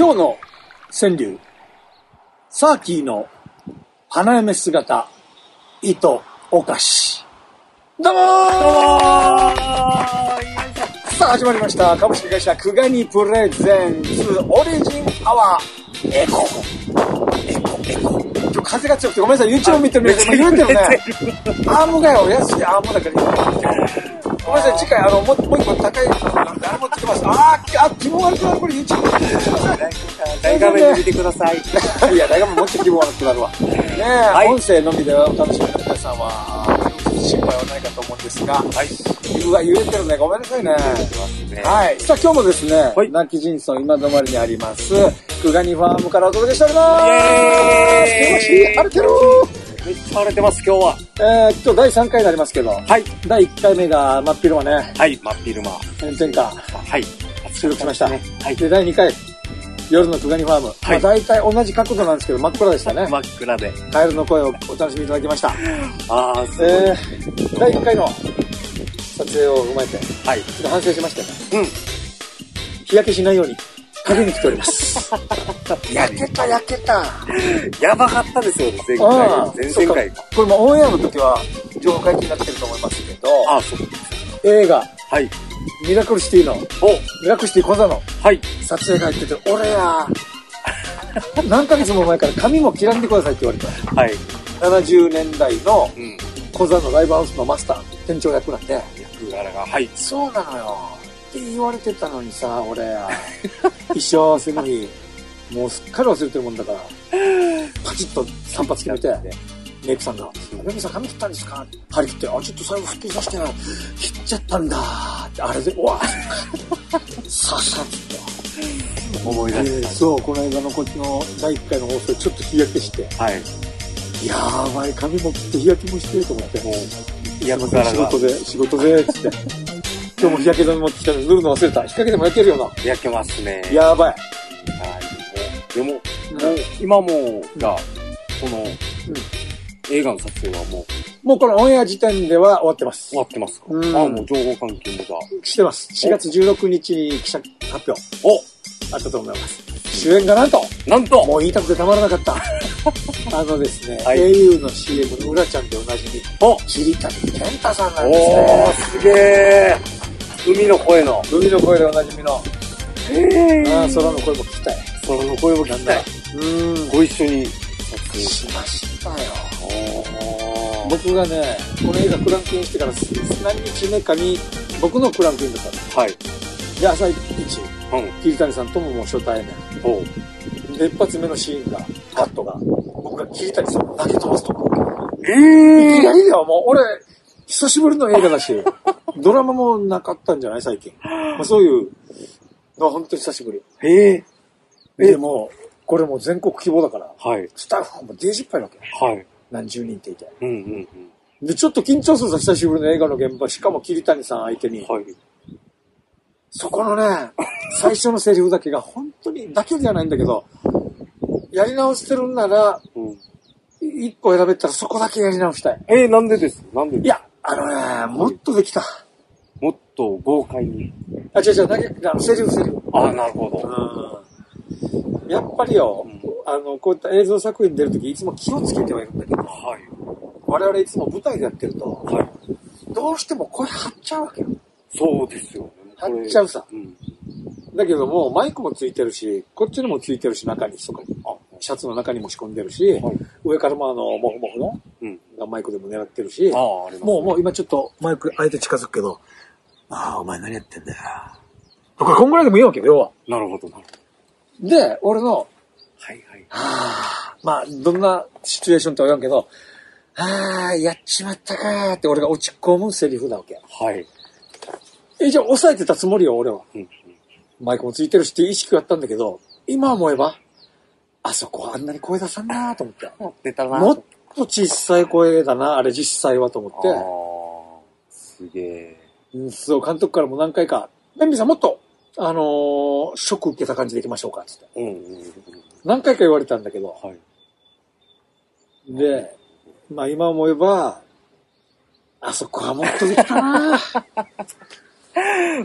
今日の川柳、サーキーの花嫁姿、糸お菓子。どうもーさあ始まりました。株式会社クガニプレゼンツオリジンアワーエコ。今日風が強くてごめんなさい。YouTube 見てる皆さん言うてるね。アームがよ、安いアームだからごめんなさい。次回もう一個高いあれ持ってきます。気分悪くなる。これ YouTube 見てください。 大画面で見てください。 いや、大画面もっと気分悪くなるわ。ねえ、はい、音声のみでお楽しみの皆さんは心配はないかと思うんですが、はい。うわ、揺れてるね。ごめんなさいね。はい。さあ、今日もですね、はい、亡き人村今止まりにあります、クガニファームからお届けしております。イエーイ。気持ちいい。晴れてる。 めっちゃ晴れてます、今日は。 今日第3回になりますけど、はい。第1回目が真っ昼間ね。 はい、真っ昼間。 炎天下。 はい。 収録しましたね。はい。で、第2回。夜のクガニファーム。はい。まあ、大体同じ角度なんですけど、真っ暗でしたね。 真っ暗で。 カエルの声をお楽しみいただきました。 すごい。 第1回の撮影を踏まえて、 はい。 ちょっと反省しましてね。うん。日焼けしないように、影に来ております。焼けた。 やばかったですよね、前々回。 これもオンエアの時は、情報解禁になってると思いますけど、 そうです。 映画、 はい。 ミラクルシティの、ミラクルシティ小座の、はい。撮影が入ってて、俺や、何ヶ月も前から髪も切らんでくださいって言われた。はい。70年代の、小座のライブハウスのマスター、店長役なんで。 役柄が、はい。 そうなのよ。って言われてたのにさ、俺や、一生せの日、もうすっかり忘れてるもんだから、パチッと散髪決めて、メイクさんが、メイクさん髪切ったんですか張り切って、ちょっと最後吹き出してない。切っちゃったんだーって、あれで、うわさっさっと。 思い出した。 そう、この間のこっちの第1回の放送でちょっと日焼けして、はい。やばい、髪も切って日焼けもしてると思って。もう、 役柄が。 仕事で、つって。今日も日焼け止め持ってきたの塗るの忘れた。日陰でも焼けるよな。 焼けますね。 やばい。はい。 でも、今もが、この、映画の撮影はもうこのオンエア時点では終わってます。 終わってますか。もう情報関係もが。 してます。4月16日に記者発表。あったと思います。主演がなんともう言いたくてたまらなかった。ですね、au の CM の裏ちゃんでおなじみ、桐谷健太さんなんですね。 すげえ。海の声でおなじみの。空の声も聞きたい。 空の声も聞きたい。ご一緒にしましたよ。僕がね、この映画クランクインしてから何日目かに僕のクランクインだった。はい。で、朝一、桐谷さんとももう初対面。で、一発目のシーンが、カットが、僕が桐谷さんを投げ飛ばすとこ。いきなりだよ、もう俺、久しぶりの映画だし、ドラマもなかったんじゃない最近。そういうのは本当に久しぶり。でも、これもう全国規模だから、スタッフもデージいっぱいなわけ。何十人っていて。で、ちょっと緊張するさ、久しぶりの映画の現場、しかも桐谷さん相手に。そこのね、最初のセリフだけが本当に、だけじゃないんだけど、やり直してるんなら、一個選べたらそこだけやり直したい。 なんでですいや、もっとできた。 もっと豪快に。 違う、セリフ。 なるほど。 やっぱりよ、こういった映像作品に出るときいつも気をつけてはいるんだけど、我々いつも舞台でやってると、どうしても声張っちゃうわけよ。 そうですよね。 張っちゃうさ。だけども、マイクもついてるし、こっちにもついてるし、中に、シャツの中にも仕込んでるし、上からもモフモフの、マイクでも狙ってるし、もう今ちょっとマイクあえて近づくけど、お前何やってんだよ。これこんぐらいでもいいわけよ、要は。 なるほど。 で、俺の、どんなシチュエーションとは言わんけど、やっちまったかーって俺が落ち込むセリフだわけ。一応抑えてたつもりよ、俺は。マイクもついてるしって意識があったんだけど、今思えば、あそこあんなに声出さんなーと思って。もっと小さい声だな、あれ実際はと思って。 すげえ。 そう、監督からも何回か、ベンビーさんもっと、ショック受けた感じでいきましょうか、つって。何回か言われたんだけど。で、今思えば、あそこはもっとできたな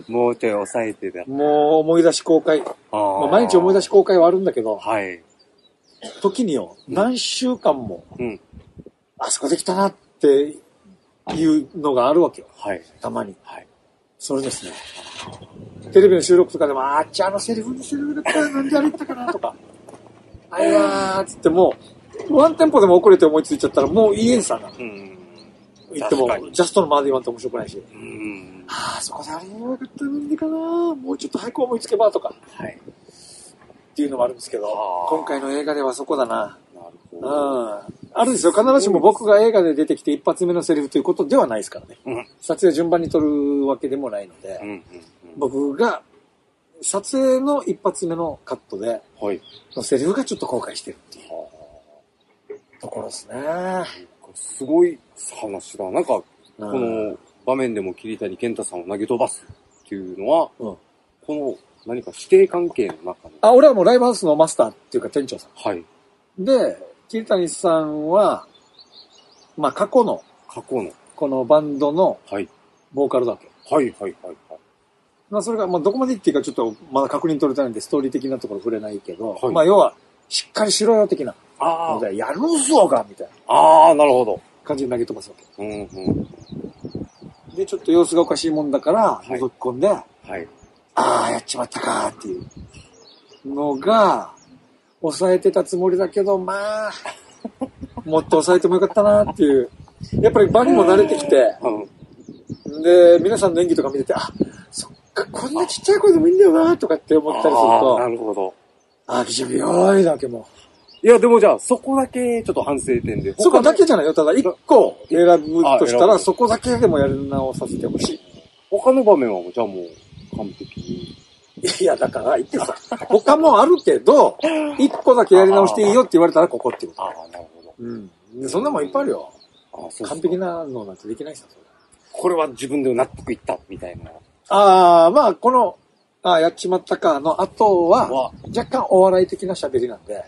もうちょい抑えてだ。 もう思い出し公開。まあ、毎日思い出し公開はあるんだけど、 はい。 時によ、何週間も、あそこできたなっていうのがあるわけよ。 はい。 たまに。 はい。 それですね。テレビの収録とかでも、あっちあのセリフだったらなんであれ言ったかなとか。あいわーっつってもう、ワンテンポでも遅れて思いついちゃったらもういい演算なの。言っても、ジャストのままで言わんと面白くないし。あそこであれ言えばよかったらなんでかな、もうちょっと早く思いつけばとか。はい。っていうのもあるんですけど、今回の映画ではそこだな。なるほど。あるんですよ。必ずしも僕が映画で出てきて一発目のセリフということではないですからね。撮影順番に撮るわけでもないので、僕が撮影の一発目のカットで、のセリフがちょっと後悔してるっていうところですね。 すごい話だ。なんか、この場面でも桐谷健太さんを投げ飛ばすっていうのは、この何か師弟関係の中に。俺はもうライブハウスのマスターっていうか店長さん。 はい。 で、桐谷さんは、まあ過去の、このバンドの、ボーカルだけ。まあそれが、まあどこまで言っていいかちょっとまだ確認取れてないんでストーリー的なところ触れないけど、まあ要は、しっかりしろよ的な。やるぞがみたいな。なるほど。 感じで投げ飛ばすわけ。で、ちょっと様子がおかしいもんだから、覗き込んで、やっちまったかっていうのが、抑えてたつもりだけど、まあ、もっと抑えてもよかったなっていう。やっぱり場にも慣れてきて、で、皆さんの演技とか見てて、そっか、こんなちっちゃい声でもいいんだよなとかって思ったりすると、 なるほど。 気準備よーいだけも。 いや、でもじゃあ、そこだけちょっと反省点で。 そこだけじゃないよ。ただ、一個選ぶとしたら、そこだけでもやり直させてほしい。 他の場面はじゃあもう、完璧に。 いや、だから言ってさ、他もあるけど、一個だけやり直していいよって言われたらここっていうこと。 なるほど。 でそんなもんいっぱいあるよ。完璧なのなんてできないさ、それ。 これは自分で納得いった、みたいな。 まあ、この、やっちまったかの後は、若干お笑い的な喋りなんで、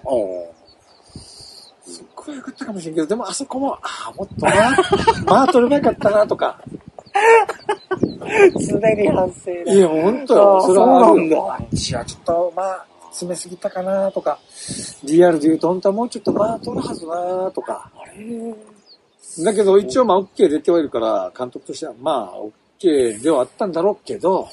すっごい良かったかもしれんけど、でもあそこも、もっとまあ取ればよかったなとか。 常に反省だ。 いや、ほんとよ。それはあるんだ。あっちはちょっと、詰めすぎたかなとか、リアルで言うと本当はもうちょっと取るはずなとか。だけど一応OK 出てはいるから、監督としてはOK ではあったんだろうけど、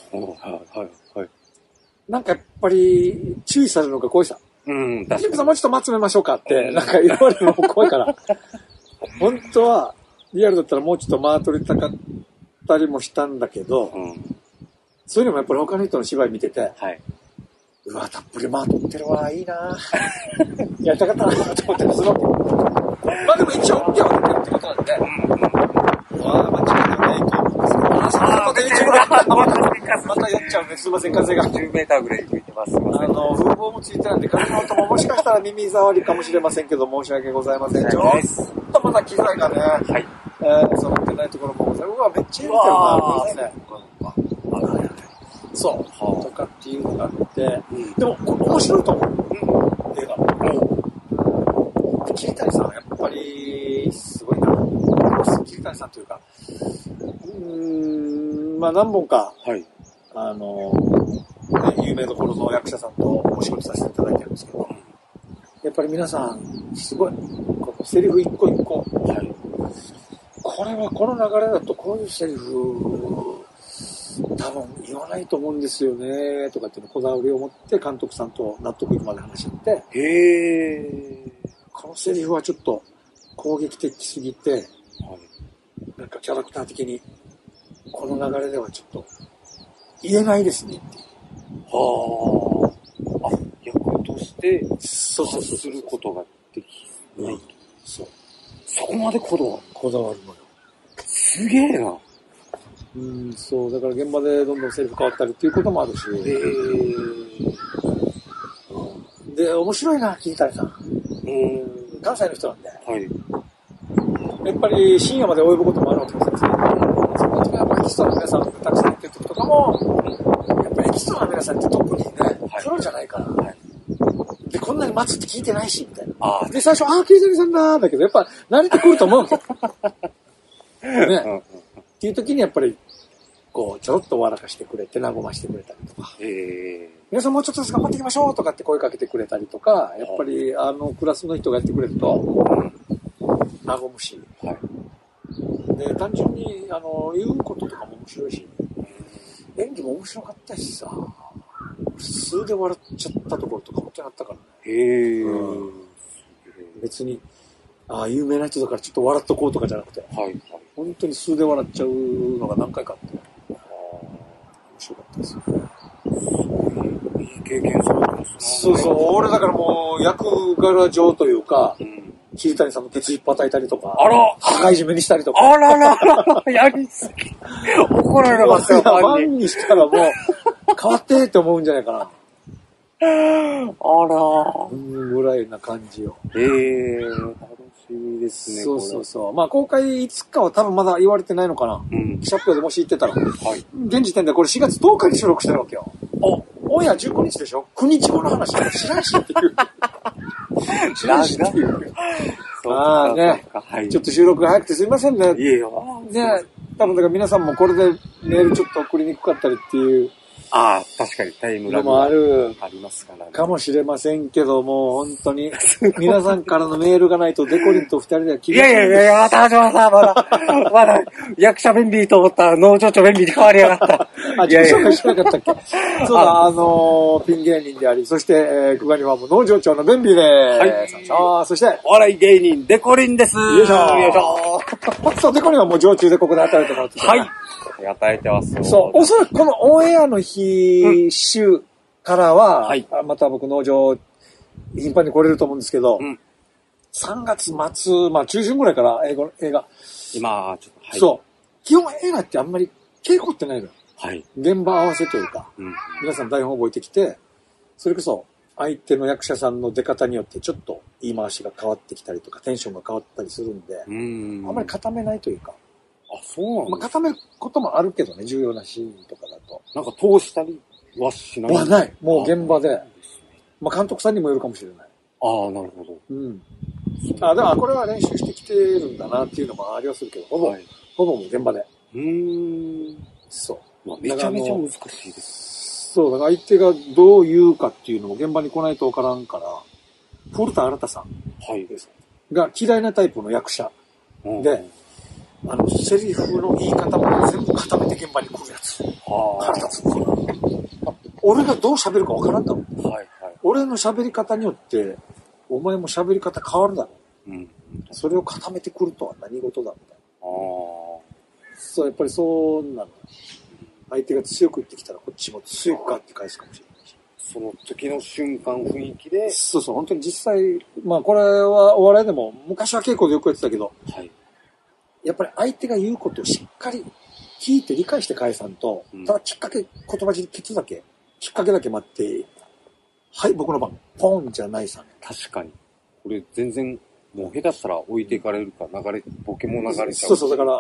なんかやっぱり注意されるのが怖いさ。 確かに。もうちょっと詰めましょうかって、なんか言われるのも怖いから。本当は、リアルだったらもうちょっと取りたかったりもしたんだけど、そういうのもやっぱり他の人の芝居見てて、うわ、たっぷり取ってるわ、いいなやりたかったなと思ったりするわけ。でも一応 OK は出てるってことなんで、間違いないと思うんですけど、またやっちゃうね。すいません、風が。 10メーターぐらい吹いてます。風防もついてないんで、風の音ももしかしたら耳障りかもしれませんけど、申し訳ございません。ちょっとまだ機材がね、揃ってないところもございます。うわ、めっちゃいいですよね。そう。とかっていうのがあって、でも、面白いと思う。映画。桐谷さんはやっぱり、すごいな。桐谷さんというか、何本か、有名どころの役者さんとお仕事させていただいてるんですけど、やっぱり皆さん、すごい、このセリフ一個一個、これはこの流れだとこういうセリフ、多分言わないと思うんですよね、とかっていうのこだわりを持って監督さんと納得いくまで話して、このセリフはちょっと攻撃的すぎて、なんかキャラクター的に、この流れではちょっと言えないですねっていう。 役としてそうすることができない。 そこまでこだわるのよ。すげえな。 そう、だから現場でどんどんセリフ変わったりっていうこともあるし。で、面白いな、桐谷さん。関西の人なんで。やっぱり深夜まで及ぶこともあるわけですよ。その時はやっぱエキストラの皆さんとたくさん行ってる時とかも、やっぱりエキストラの皆さんって特にね、プロじゃないから。で、こんなに待つって聞いてないし、みたいな。で、最初、桐谷さんだーだけど、やっぱ慣れてくると思うわけ。ね。っていう時にやっぱり、 こう、ちょろっと笑かしてくれて、和ましてくれたりとか。皆さんもうちょっとずつ頑張っていきましょうとかって声かけてくれたりとか、やっぱり、クラスの人がやってくれると、和むし。はい。で、単純に、言うこととかも面白いし、演技も面白かったしさ、数で笑っちゃったところとか本当にあったからね。別に、有名な人だからちょっと笑っとこうとかじゃなくて、本当に数で笑っちゃうのが何回かあって、面白かったですよね。 いい経験されてますね。そう、俺だからもう役柄上というか、桐谷さんのケツ引っ叩いたりとか、羽交い締めにしたりとか。 やりすぎ。怒られますよ、 ファンにしたらもう、変わってって思うんじゃないかな。ぐらいな感じよ。 楽しみですね。 そう。まあ公開いつかは多分まだ言われてないのかな。記者発表でもし言ってたら。現時点でこれ4月10日に収録してるわけよ。オンエア19日でしょ ?9 日後の話だ知らんしっていう。知らんしっていう。まあね、ちょっと収録が早くてすいませんね。 いえよ。 ね、多分だから皆さんもこれでメールちょっと送りにくかったりっていう。 確かにタイムラグがありますからね。 かもしれませんけども、本当に、皆さんからのメールがないとデコリンと二人では厳しい。 いや、まだ、役者便利と思ったら農場長便利に変わりやがった。 自己紹介しなかったっけそうだ、ピン芸人であり、そして、クガニファーム農場長の便利です。そして、 お笑い芸人デコリンです。よいしょ。 そう、デコリンはもう常駐でここで働いてもらってはい。与えてます。 そう、おそらくこのオンエアの日、週からは、また僕農場、頻繁に来れると思うんですけど、3月末、中旬ぐらいから映画。 今、ちょっと、 そう。基本映画ってあんまり稽古ってないのよ。現場合わせというか、皆さん台本覚えてきて、それこそ相手の役者さんの出方によってちょっと言い回しが変わってきたりとか、テンションが変わったりするんで、あんまり固めないというか、 そうなん固めることもあるけどね、重要なシーンとかだと。 なんか通したりはしない？ ない。もう現場で。監督さんにもよるかもしれない。 なるほど。 だからこれは練習してきてるんだなっていうのもありはするけど、ほぼもう現場で。そう。 めちゃめちゃ難しいです。 そう、だから相手がどう言うかっていうのも現場に来ないとわからんから、古田新太さんが嫌いなタイプの役者で、セリフの言い方も全部固めて現場に来るやつ。腹立つのかな。俺がどう喋るかわからんだろう。俺の喋り方によって、お前も喋り方変わるだろう。それを固めてくるとは何事だみたいな。そう、やっぱりそうなの。相手が強く言ってきたらこっちも強くガッて返すかもしれないし。 その時の瞬間雰囲気で。 そう、本当に実際、これはお笑いでも昔は稽古でよくやってたけど、やっぱり相手が言うことをしっかり聞いて理解して返さんと、ただ言葉尻ケツだけ、きっかけだけ待って、はい、僕の番、ポンじゃないさね。 確かに。これ全然、もう下手したら置いていかれるか、ボケも流れちゃう。 そう、だから、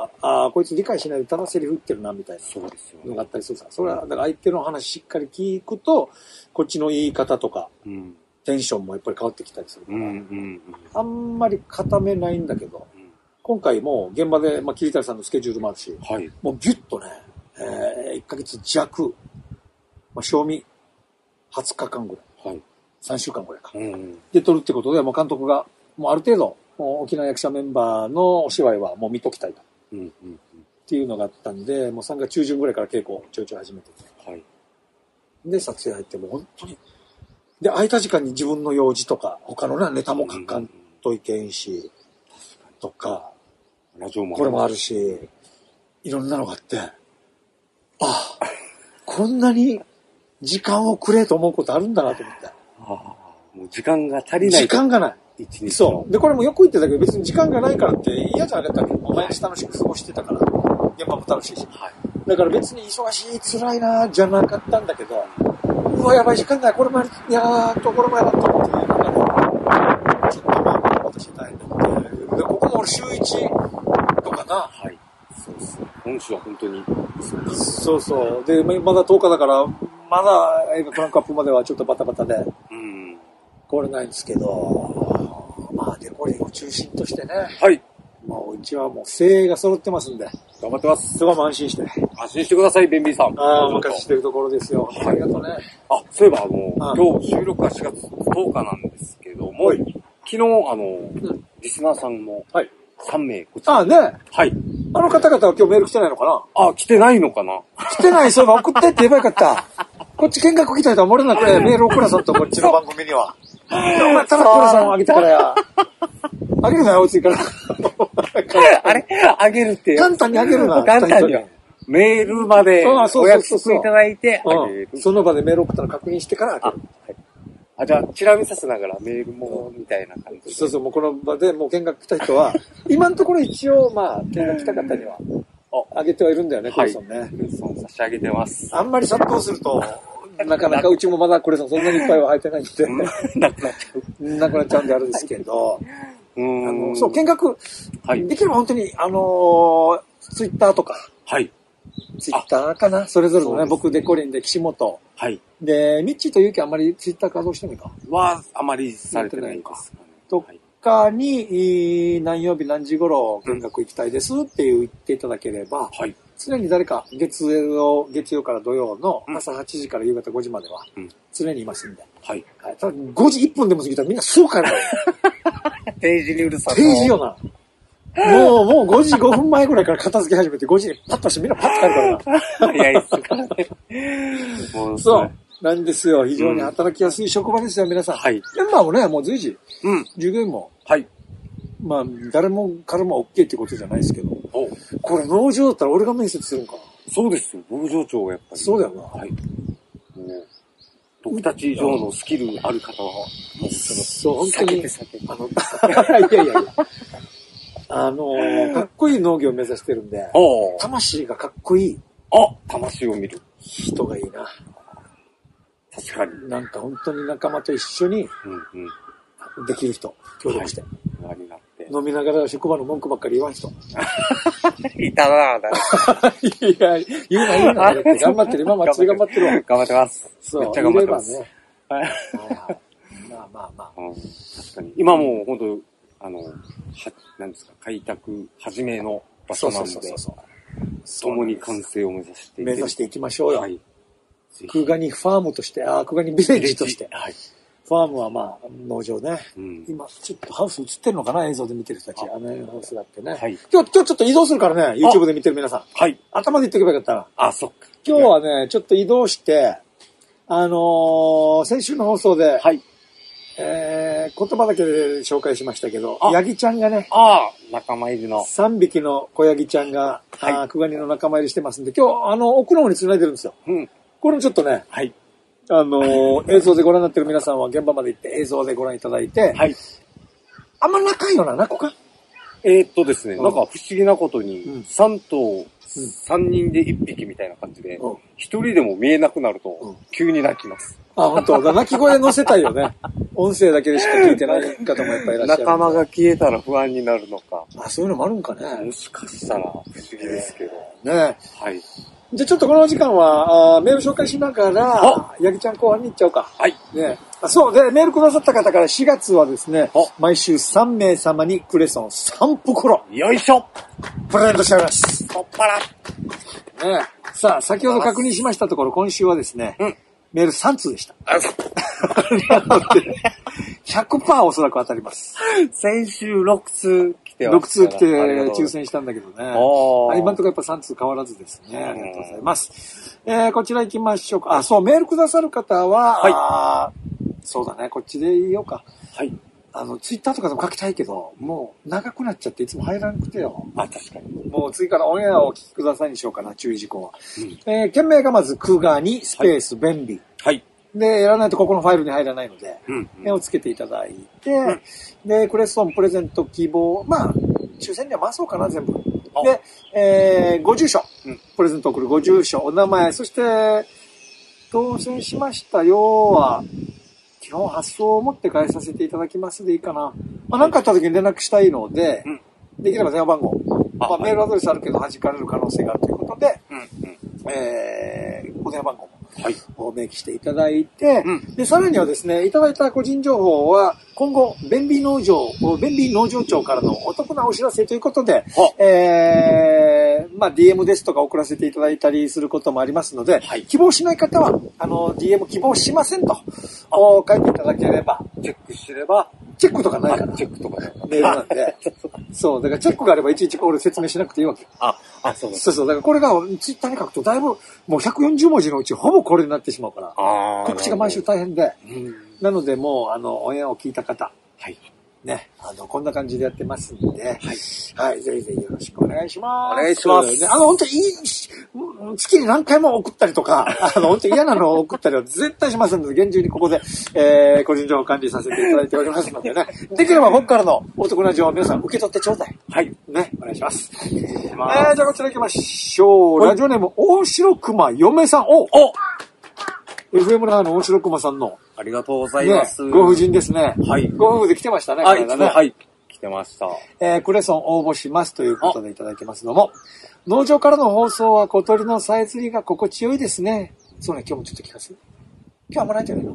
こいつ理解しないでただセリフ言ってるな、みたいな。 そうですよね。 のがあったりするさ。それは、だから相手の話しっかり聞くと、こっちの言い方とか、テンションもやっぱり変わってきたりするから、あんまり固めないんだけど、今回も現場で、桐谷さんのスケジュールもあるし、もうギュッとね、1ヶ月弱、賞味20日間ぐらい、3週間ぐらいか、で撮るってことで、もう監督が、もうある程度、もう沖縄役者メンバーのお芝居はもう見ときたいと。っていうのがあったんで、もう3月中旬ぐらいから稽古ちょいちょい始めてて。で、撮影入っても本当に。で、空いた時間に自分の用事とか、他のネタも書かんといけんし、とか、これもあるし、いろんなのがあって、こんなに時間をくれと思うことあるんだなと思って。 もう時間が足りない。 時間がない。そう。で、これもよく言ってたけど、別に時間がないからって嫌じゃなかったけど、毎日楽しく過ごしてたから、現場も楽しいし。だから別に忙しい、辛いな、じゃなかったんだけど、うわ、やばい、時間ない、これもやる、いやーと、これもやらんと思って、ちょっと私大変だって。で、ここも俺週1とかな。 そうですね。今週は本当に。 そう。で、まだ10日だから、まだ映画クランクアップまではちょっとバタバタで、来れないんですけど、デコリンを中心としてね。もううちはもう精鋭が揃ってますんで。 頑張ってます。 そこはもう安心して。 安心してください、ベンビーさん。 お任せしてるところですよ。ありがとうね。 そういえば今日収録は4月10日なんですけども、昨日リスナーさんも3名こちら。 ね。 はい。 あの方々は今日メール来てないのかな？ 来てないのかな？ 来てない、そういえば送ってって言えばよかった。こっち見学来た人は漏れなくメール送らさんとこっちの番組には。お前ただクラさんをあげてからや。あげるなよ、追いついから。 あれあげるって。 簡単にあげるな。 簡単に。メールまでお約束いただいてあげる。 その場でメール送ったの確認してからあげる。 じゃあ、チラ見させながらメールも、みたいな感じで。 そうそう、もうこの場でもう見学来た人は、今のところ一応、見学来た方には、あげてはいるんだよね、クレソンね。 クレソン差し上げてます。 あんまり殺到すると、なかなかうちもまだクレソンそんなにいっぱいは入ってないんで、 なくなっちゃう。 なくなっちゃうんであるんですけど、そう、見学、できれば本当に、ツイッターとか、ツイッターかなそれぞれのね、僕、デコリンで岸本。で、ミッチーとユウキあんまりツイッター稼働してもいいかあまりされてないか。 とかに、何曜日何時頃見学行きたいですって言っていただければ、常に誰か月曜から土曜の朝8時から夕方5時までは、常にいますんで。ただ5時1分でも過ぎたらみんなすぐ帰る。 定時にうるさい。 定時よな。もう5時5分前ぐらいから片付け始めて5時にパッとしてみんなパッと帰るからな。 早いっすからね。 そう。なんですよ。非常に働きやすい職場ですよ、皆さん。メンバーもね、もう随時。従業員も。誰も彼も OK ってことじゃないですけど。これ農場だったら俺が面接するんかな。 そうですよ。農場長はやっぱり。 そうだよな。 僕たち以上のスキルある方は、もうそう、本当に。いや。かっこいい農業を目指してるんで、魂がかっこいい。 魂を見る。 人がいいな。 確かに。 なんか本当に仲間と一緒に、できる人、協力して。飲みながら職場の文句ばっかり言わん人。 いたなぁ。 いや、言うな。頑張ってる。今祭り頑張ってるわ。 頑張ってます。 そう。 めっちゃ頑張ってます。 まあ。 確かに。今もう本当なんですか、開拓始めの場所なんで、共に完成を目指していきましょうよ。クガニファームとして、クガニビレッジとして。ファームは農場ね。今、ちょっとハウス映ってるのかな映像で見てる人たち。ハウスがあってね。今日ちょっと移動するからね、YouTube で見てる皆さん。頭で言っておけばよかった。 そっか。 今日はね、ちょっと移動して、先週の放送で、言葉だけで紹介しましたけど、ヤギちゃんがね、 仲間入りの。 3匹の子ヤギちゃんが、クガニの仲間入りしてますんで、今日、奥の方に繋いでるんですよ。これもちょっとね、映像でご覧になってる皆さんは現場まで行って映像でご覧いただいて、あんま仲いいよな、仲か？ ですね、なんか不思議なことに、3頭、3人で1匹みたいな感じで、1人でも見えなくなると、急に泣きます。 本当だ。鳴き声乗せたいよね。音声だけでしか聞いてない方もやっぱりいらっしゃる。 仲間が消えたら不安になるのか。 そういうのもあるんかね。 もしかしたら不思議ですけど。 ね。じゃあちょっとこの時間は、メール紹介しながら、ヤギちゃん後半に行っちゃおうか。ね。そう。で、メールくださった方から4月はですね、毎週3名様にクレソン3袋。 よいしょプレゼントしております。 とっぱら。 ね。さあ、先ほど確認しましたところ、今週はですね、メール3通でした。100% おそらく当たります。 先週6通来てます。6通来て抽選したんだけどね。今のところやっぱ3通変わらずですね。ありがとうございます。こちら行きましょうか。そう、メールくださる方は、そうだね、こっちでいようか。ツイッターとかでも書きたいけど、もう長くなっちゃっていつも入らなくてよ。 確かに。 もう次からオンエアをお聞きくださいにしようかな、注意事項は。件名がまず、クガニスペース便利。で、やらないとここのファイルに入らないので、目をつけていただいて、で、クレソンプレゼント希望、抽選には回そうかな、全部。で、ご住所、プレゼント送るご住所、お名前、そして、当選しましたよは、基本発送を持って返させていただきますでいいかな。何かあった時に連絡したいので、できれば電話番号、メールアドレスあるけど弾かれる可能性があるということで、お電話番号も明記していただいて、で、さらにはですね、いただいた個人情報は、今後、便利農場長からのお得なお知らせということで、 DM ですとか送らせていただいたりすることもありますので、はい、希望しない方は、DM 希望しませんと、書いていただければ、 チェックすれば、 チェックとかないから。 チェックとかね。 メールなんで。そう、だからチェックがあればいちいち俺説明しなくていいわけ。 そうそうそう、だからこれがツイッターに書くとだいぶ、もう140文字のうちほぼこれになってしまうから、告知が毎週大変で、なのでもう、オンエアを聞いた方、はい。ね、こんな感じでやってますんで、はい。はい、ぜひぜひよろしくお願いします。 お願いします。 ね、本当に月に何回も送ったりとか、本当に嫌なのを送ったりは絶対しませんので、厳重にここで、個人情報管理させていただいておりますのでね、できれば僕からのお得な情報を皆さん受け取ってちょうだい。はい。ね、お願いします。じゃあこちら行きましょう。ラジオネーム、大城熊嫁さん。FM ラーの大城熊さんの。 ありがとうございます。 ご婦人ですね。 はい。 ご夫婦で来てましたね。 はい。はい。来てました。 クレソン応募しますということでいただいてますのも、農場からの放送は小鳥のさえずりが心地よいですね。そうね、今日もちょっと聞かせる。今日はもらえんじゃないの？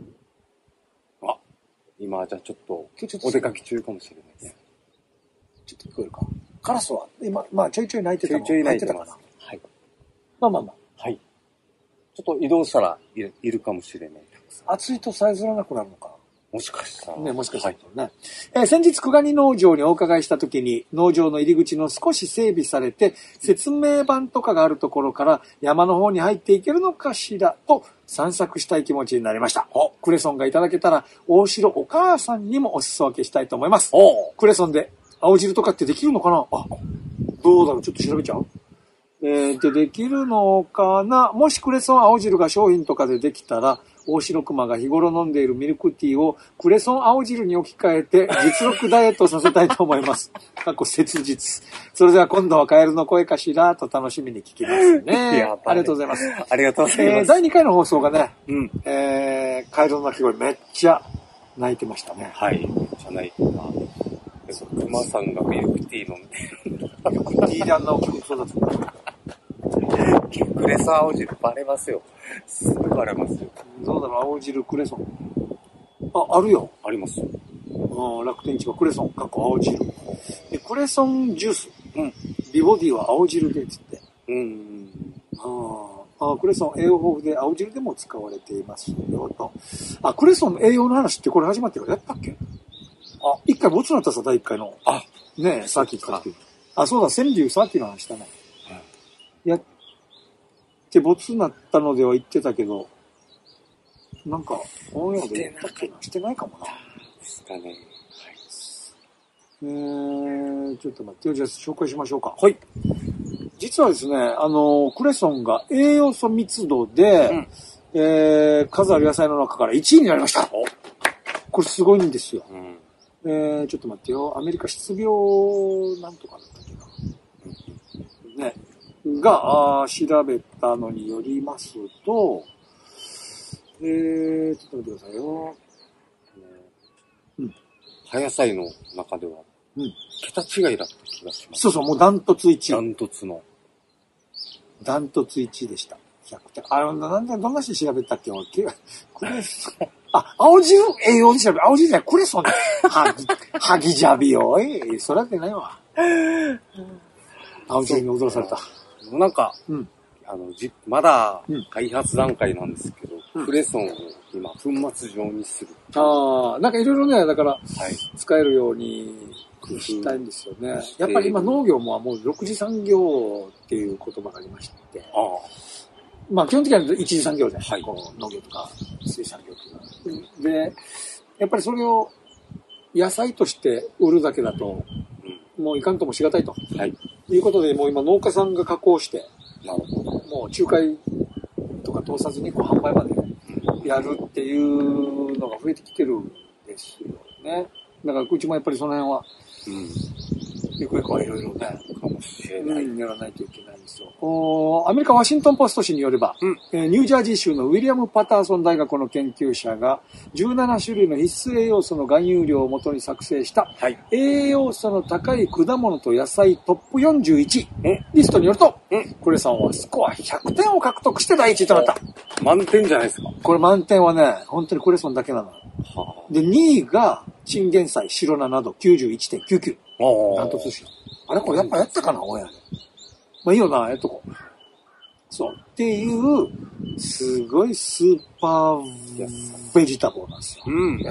今じゃちょっと、お出かけ中かもしれないね。 ちょっと聞こえるか。カラスは、今、ちょいちょい鳴いてたの。 ちょいちょい鳴いてたかな。はい。 まあ。 はい。ちょっと移動したらいるかもしれない。 暑いとさえずらなくなるのかな。 もしかしたら。 ね、もしかしたらね。先日、久我に農場にお伺いしたときに、農場の入り口の少し整備されて、説明板とかがあるところから山の方に入っていけるのかしらと散策したい気持ちになりました。クレソンがいただけたら、大城お母さんにもお裾分けしたいと思います。クレソンで青汁とかってできるのかな？どうだろう？ちょっと調べちゃう？できるのかな？もしクレソン青汁が商品とかでできたら、大城熊が日頃飲んでいるミルクティーをクレソン青汁に置き換えて実力ダイエットさせたいと思います。切実。それでは今度はカエルの声かしらと楽しみに聞きますね。ありがとうございます。 ありがとうございます。 第2回の放送がね、カエルの鳴き声めっちゃ鳴いてましたね。 はい。めっちゃ鳴いてた。熊さんがミルクティー飲んでる。 ミルクティーであんな大きく育つんだ。 クレソン青汁バレますよ。すぐバレますよ。 どうだろう、青汁クレソン。あるよ。 あります。 楽天市場クレソン、青汁。で、クレソンジュース。ビボディは青汁で、つって。クレソン栄養豊富で青汁でも使われていますよ、と。クレソンの栄養の話ってこれ始まってからやったっけ？一回ボツになったさ、第一回の。ねえ、さっきから。そうだ、川柳さっきの話したね。やってボツになったのでは言ってたけど、なんか、オンエアでしてないかもな。 したね。 ちょっと待ってよ。じゃあ紹介しましょうか。 はい。 実はですね、クレソンが栄養素密度で、数ある野菜の中から1位になりました。これすごいんですよ。ちょっと待ってよ。アメリカ失病なんとかだったっけな。ね。が、調べたのによりますと、ちょっと待ってくださいよ。 葉野菜の中では、桁違いだった気がします。 そう、もうダントツ1位。 ダントツの。 ダントツ1位でした。100点。どんな人調べたっけ？クレソン。青汁栄養で調べ、青汁じゃない、クレソン。はぎじゃびよ。それだってないわ。青汁に驚された。 なんか、まだ開発段階なんですけど、クレソンを今、粉末状にする。 なんかいろいろね、だから、使えるようにしたいんですよね。やっぱり今農業ももう6次産業っていう言葉がありまして、基本的には1次産業じゃないですか。農業とか水産業とか。で、やっぱりそれを野菜として売るだけだと、もういかんともしがたいと。いうことで、もう今農家さんが加工して、もう仲介とか通さずに販売までやるっていうのが増えてきてるんですよね。だからうちもやっぱりその辺は、ゆくゆくはいろいろね、かもしれない。やらないといけないんですよ。アメリカワシントンポスト紙によれば、ニュージャージー州のウィリアム・パターソン大学の研究者が17種類の必須栄養素の含有量をもとに作成した、栄養素の高い果物と野菜トップ41リストによると、クレソンはスコア100点を獲得して第1位となった。 満点じゃないですか。 これ満点はね、本当にクレソンだけなの。で、2位がチンゲン菜、白菜など 91.99。ダントツですよ。これやっぱやったかな、親で。 まあいいよな、そう。っていう、すごいスーパーベジタブルなんですよ。野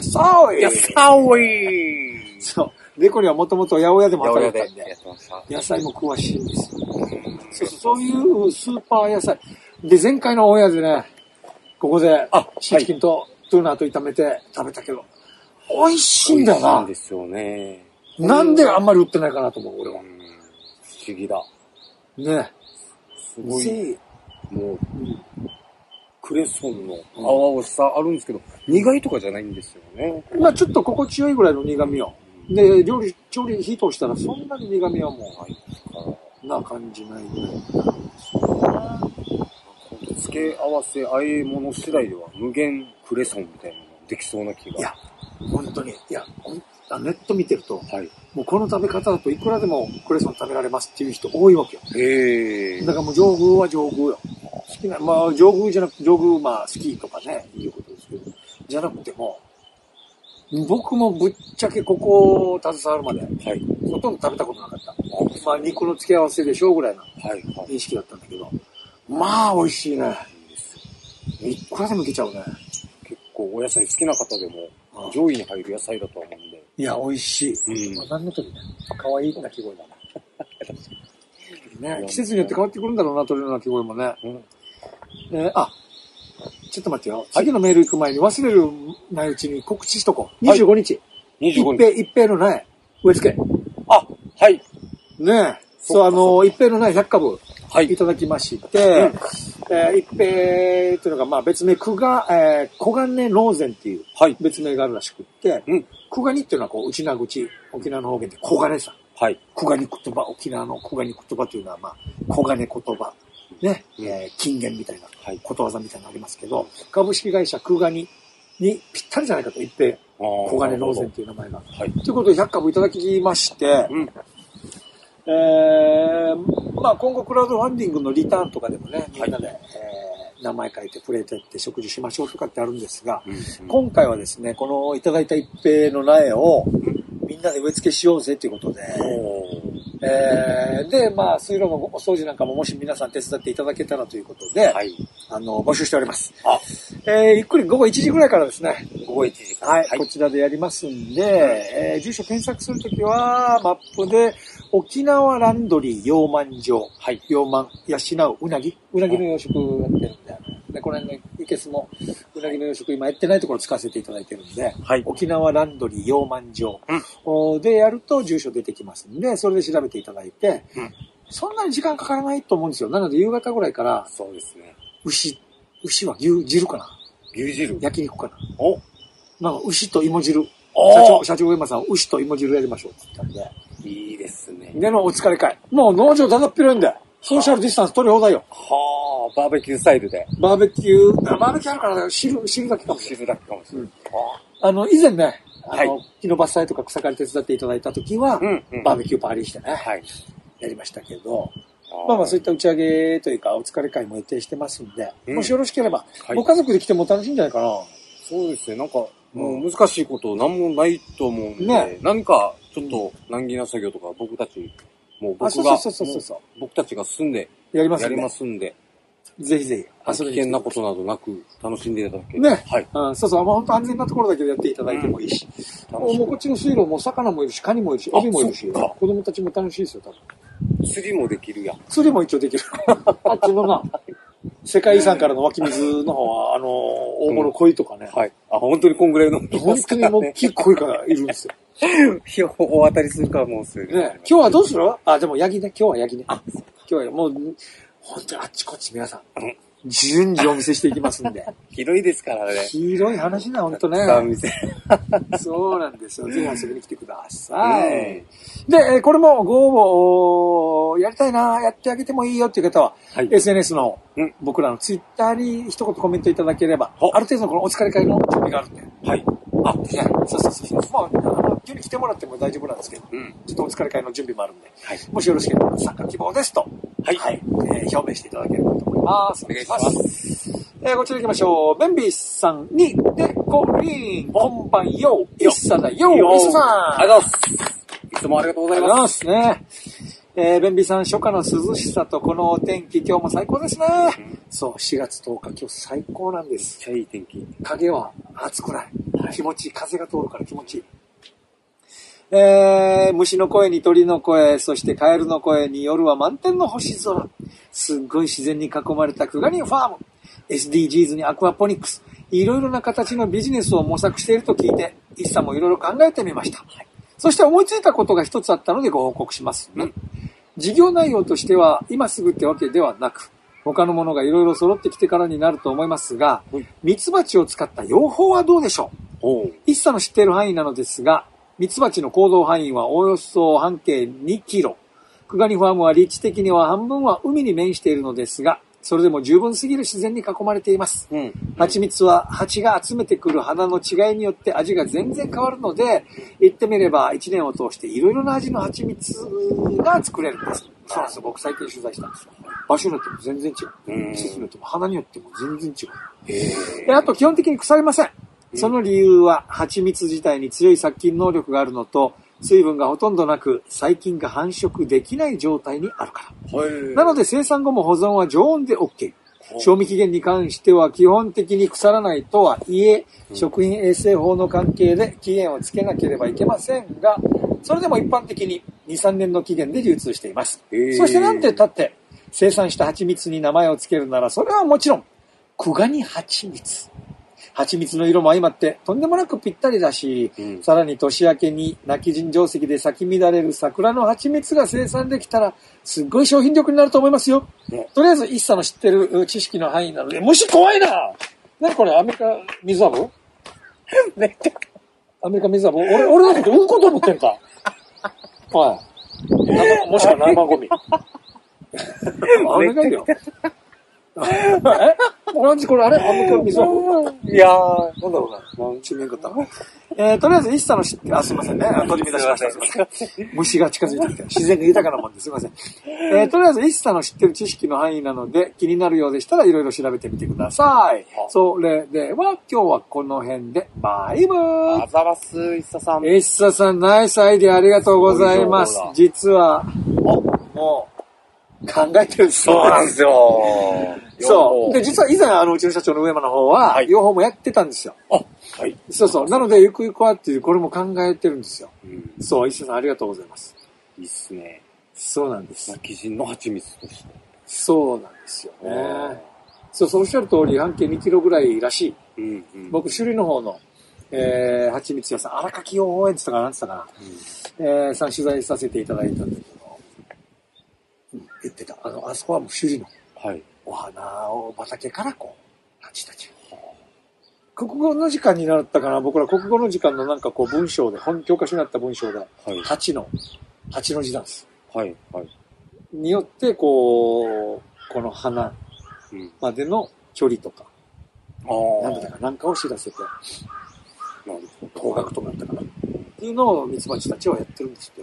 菜そう。でこりはもともと八百屋でも働いてたんで、野菜も詳しいんですよ。そういうスーパー野菜。で、前回のオンエアでね、ここで、シーチキンとトゥーナーと炒めて食べたけど、美味しいんだよな。 美味しいんですよね。 なんであんまり売ってないかなと思う、俺は。 不思議だ。 ね。 すごい。もう、クレソンの青々しさあるんですけど、苦いとかじゃないんですよね。 まあちょっと心地よいぐらいの苦味を。で、調理火通したらそんなに苦味はもう、な感じないぐらいなんですよね。 付け合わせ、和え物次第では無限クレソンみたいなのができそうな気が。 いや、本当に。ネット見てると、もうこの食べ方だといくらでもクレソン食べられますっていう人多いわけよ。だからもう上宮は上宮よ。好きな、まあ上宮じゃなくて、上宮まあ好きとかね、いうことですけど、じゃなくても、僕もぶっちゃけここを携わるまで、ほとんど食べたことなかった。まあ肉の付け合わせでしょうぐらいの認識だったんだけど、まあ美味しいね。いくらでもいけちゃうね。 結構お野菜好きな方でも上位に入る野菜だとは思うんで。 いや、美味しい。何の時ね。可愛い鳴き声だな。ね、季節によって変わってくるんだろうな、鳥の鳴き声もね。ちょっと待ってよ。次のメール行く前に忘れるないうちに告知しとこう。25日。 25日。 一平の苗、植え付け。ねえ。そう、一平の苗100株。いただきまして、一平っていうのが、まあ別名、小金農前っていう別名があるらしくって、小金っていうのはこう、内名口、沖縄の方言で小金さん。小金言葉、沖縄の小金言葉というのは、まあ、小金言葉。ね、金言みたいな、ことわざみたいなのありますけど、株式会社空ガニにぴったりじゃないかと言って、小金農前っていう名前が。ということで100株いただきまして、まあ今後クラウドファンディングのリターンとかでもね、みんなで、名前書いてプレートやって食事しましょうとかってあるんですが、今回はですね、このいただいた一平の苗をみんなで植え付けしようぜということで、で、まあ、水路のお掃除なんかももし皆さん手伝っていただけたらということで、募集しております。ゆっくり午後1時ぐらいからですね。 午後1時から。 こちらでやりますんで、住所検索するときは、マップで、沖縄ランドリー養鰻場。養鰻、養う、うなぎの養殖やってるんで。で、この辺のいけすも、うなぎの養殖今やってないところ使わせていただいてるんで、沖縄ランドリー養鰻場でやると住所出てきますんで、それで調べていただいて、そんなに時間かからないと思うんですよ。なので夕方ぐらいから、 そうですね。 牛は牛汁かな？ 牛汁？ 焼肉かな？なんか牛と芋汁。社長上間さん、牛と芋汁やりましょうって言ったんで。 いいですね。 でのお疲れ会。もう農場だだっぴろいんで、ソーシャルディスタンス取り放題よ。 バーベキュースタイルで。 バーベキューあるから汁だけかもしれない。以前ね、木の伐採とか草刈り手伝っていただいた時は、バーベキューパーリーしてね、やりましたけど、まあそういった打ち上げというかお疲れ会も予定してますんで、もしよろしければ、ご家族で来ても楽しいんじゃないかな。 そうですね、なんか、もう難しいことなんもないと思うんで、何かちょっと難儀な作業とか僕たちが住んでやりますんで、 ぜひぜひ危険なことなどなく楽しんでいただけね。そうそう、本当安全なところだけでやっていただいてもいいし、もうこっちの水路も魚もいるし、カニもいるし、エビもいるし、子供たちも楽しいですよ、多分。 釣りもできるやん。 釣りも一応できる。あっちのな、世界遺産からの湧き水の方は、大物鯉とかね。 本当にこんぐらいの。 本当にもう大きい鯉からいるんですよ。 大当たりするからもうすぐ。 ね、今日はどうする？でもヤギね。今日はヤギね。今日はもう、本当にあっちこっち皆さん、順次お見せしていきますんで。 広いですからね。 広い話だ、本当ね。そうなんですよ。ぜひ遊びに来てください。で、これもご応募、やりたいな、やってあげてもいいよっていう方は、SNS の僕らのツイッターに一言コメントいただければ、ある程度のこのお疲れ会の準備があるんで。そう。まあ、急に来てもらっても大丈夫なんですけど、ちょっとお疲れ会の準備もあるんで、もしよろしければ参加希望ですと、表明していただければと思います。 お願いします。 こちら行きましょう。ベンビーさんに、でこりん、こんばんよ、いっさだよ、いっささん。 ありがとうございます。いつもありがとうございます。 ね。 ベンビさん、初夏の涼しさとこのお天気、今日も最高ですね。そう、4月10日、今日最高なんです。 めっちゃいい天気。 影は暑くない。気持ちいい。風が通るから気持ちいい。虫の声に鳥の声、そしてカエルの声に夜は満天の星空。すっごい自然に囲まれたクガニンファーム。SDGs にアクアポニックス。いろいろな形のビジネスを模索していると聞いて、一茶もいろいろ考えてみました。はい、そして思いついたことが一つあったのでご報告します。事業内容としては今すぐってわけではなく、他のものがいろいろ揃ってきてからになると思いますが、ミツバチを使った養蜂はどうでしょう？一茶の知っている範囲なのですが、ミツバチの行動範囲はおよそ半径2キロ。クガニファームは立地的には半分は海に面しているのですが、それでも十分すぎる自然に囲まれています。蜂蜜は蜂が集めてくる花の違いによって味が全然変わるので、言ってみれば1年を通していろいろな味の蜂蜜が作れるんです。そうなんですよ。僕最近取材したんですよ。場所によっても全然違う。季節によっても花によっても全然違う。で、あと基本的に腐りません。その理由は蜂蜜自体に強い殺菌能力があるのと、水分がほとんどなく細菌が繁殖できない状態にあるから。なので生産後も保存は常温で OK。賞味期限に関しては基本的に腐らないとはいえ、食品衛生法の関係で期限をつけなければいけませんが、それでも一般的に2、3年の期限で流通しています。そしてなんて言ったって生産した蜂蜜に名前をつけるならそれはもちろんクガニ蜂蜜。蜂蜜の色も相まってとんでもなくぴったりだし、さらに年明けに泣き陣定石で咲き乱れる桜の蜂蜜が生産できたらすっごい商品力になると思いますよ。とりあえず一茶の知ってる知識の範囲なので、虫怖いな。何これ、アメリカ水アブ？アメリカ水アブ？俺のことうんこと思ってんか。はい。もしくは生ゴミ。あれがいいよ。これあれアメリカ水アブ？いやー、なんだろうな。中面かったな。とりあえず一茶の知ってすいませんね。取り乱しました。すいません。虫が近づいてきて、自然が豊かなもんですいません。とりあえず一茶の知ってる知識の範囲なので、気になるようでしたらいろいろ調べてみてください。それでは、今日はこの辺で、バイブー。 あざます、一茶さん。 一茶さん、ナイスアイディアありがとうございます。実は、もう、考えてるんですよ。 そうなんですよ。 そう。で、実は以前、うちの社長の上間の方は、養蜂もやってたんですよ。 はい。 そうそう。なので、ゆくゆくはっていう、これも考えてるんですよ。そう、石田さんありがとうございます。 いいっすね。 そうなんです。 泣き陣の蜂蜜として。 そうなんですよね。そう、おっしゃる通り、半径2キロぐらいらしい。僕、首里の方の、蜂蜜屋さん、荒垣養蜂園って言ったかな、なんて言ったかな。さん取材させていただいたんだけど、言ってた。あそこはもう首里の。お花を畑から蜂たち。国語の時間になったかな、僕ら国語の時間のなんか文章で、教科書になった文章で、蜂の字なんです。によって、この花までの距離とか、なんかを知らせて、方角となったかな。っていうのをミツバチたちはやってるんですよ。